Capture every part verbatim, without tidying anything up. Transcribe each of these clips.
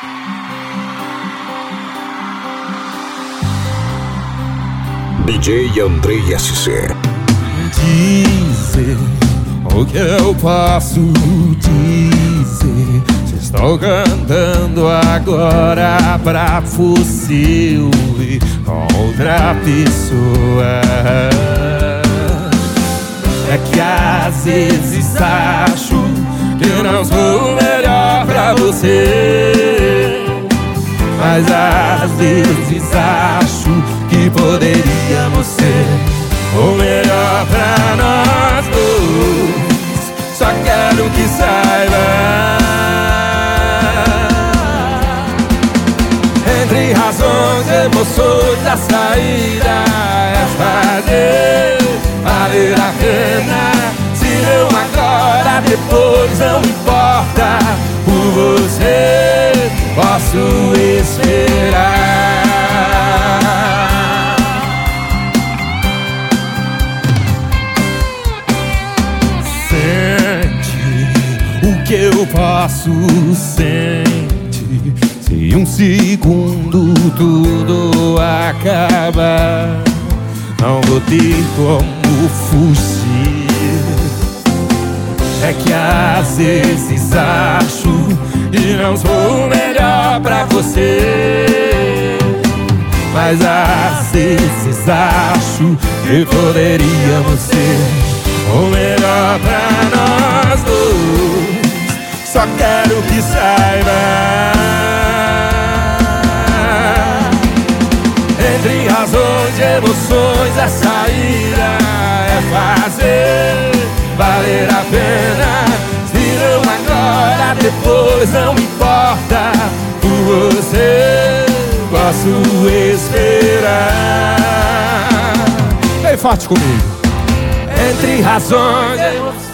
D J Andrei S C. Dizer o que eu posso dizer. Se estou cantando agora pra fuzil e com outra pessoa, é que às vezes acho que não sou o melhor pra você, mas às vezes acho que poderíamos ser o melhor pra nós dois. Só quero que saiba, entre razões e emoções, a saída é fazer valer a pena. Se não agora, depois não importa. Por você posso esperar. O que eu posso sentir se um segundo tudo acabar? Não vou ter como fugir. É que às vezes acho que não sou o melhor pra você, mas às vezes acho que poderíamos ser o melhor pra nós dois. Só quero que saiba, entre razões e emoções, a saída é fazer valer a pena. Se não agora, depois não importa. Por você posso esperar. Bem forte comigo. Entre razões e emoções.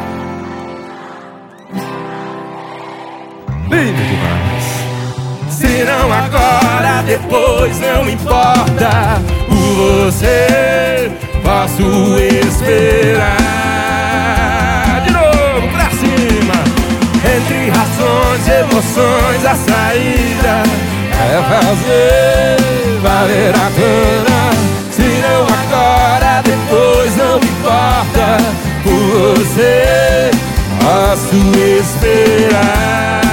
Lindo demais. Se não agora, depois não importa. Por você posso esperar. De novo, pra cima. Entre razões e emoções, a saída é fazer valer a pena. Se não agora, depois não importa. Por você posso esperar.